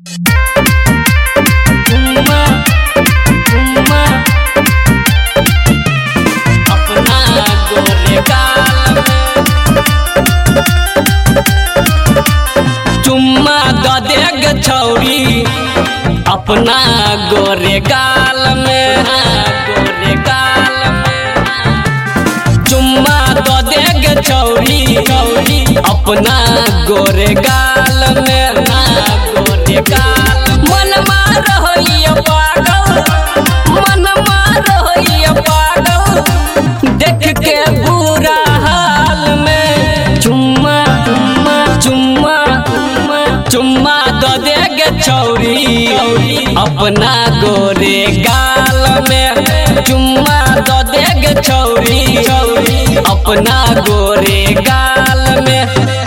चुम्मा चुम्मा अपना गोरे गाल चुम्मा द देग छौरी अपना गोरे गाल में गोरे गाल में चुम्मा द देग छौरी छौरी अपना गोरे गाल में गोरे गाल मन मार होइए पागल मन मार होइए पागल देख के बुरा हाल में चुम्मा चुम्मा चुम्मा चुम्मा द देग छौरी अपना गोरे गाल में चुम्मा द देग छौरी अपना गोरे गाल में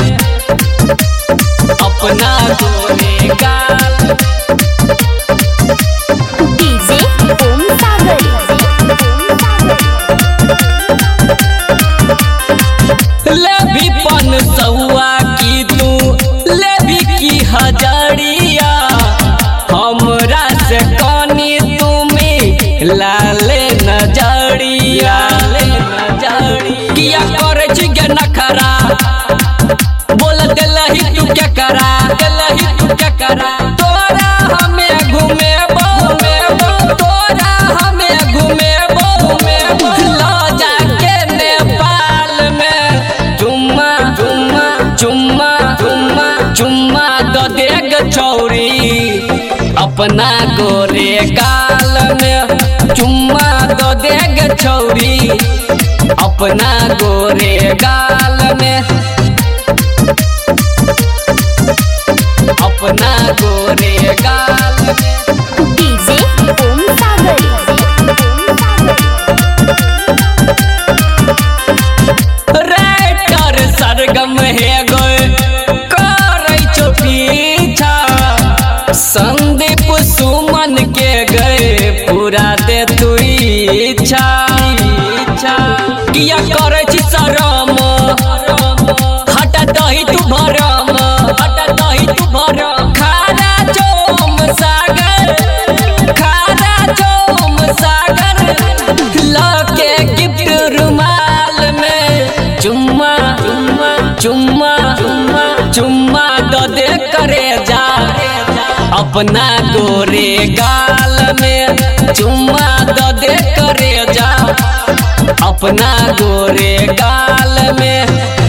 अपना गोरे गाल डीजे ओम सागर ले भी पन सौआ की तू ले भी की हजारिया हमरा से कानी तुम्हें लाले नजरिया किया करे छी गे नखरा बोल देलही तू क्या करा देलही तू क्या करा तोरा हमें घूमे तोरा हमें घूमे लो जाके नेपाल में चुम्मा चुम्मा चुम्मा चुम्मा चुम्मा द देग छौरी अपना गोरे गाल में चुम्मा द देग छौरी अपना गोरे गाल में अपना गोरे गाल में डीजे ओम सागर राइटर सरगम है गए करे छो पीछा संदीप सुमन के गए पूरा दे तू इच्छा किया करे छी शरम हटा दही तू भरम हटा दही तू भरम खारा चोम सागर लके गिफ्ट रुमाल में चुम्मा चुम्मा चुम्मा चुम्मा चुम्मा द दे करे जा अपना गोरे गाल में चुम्मा द दे करे जा अपना गोरे गाल में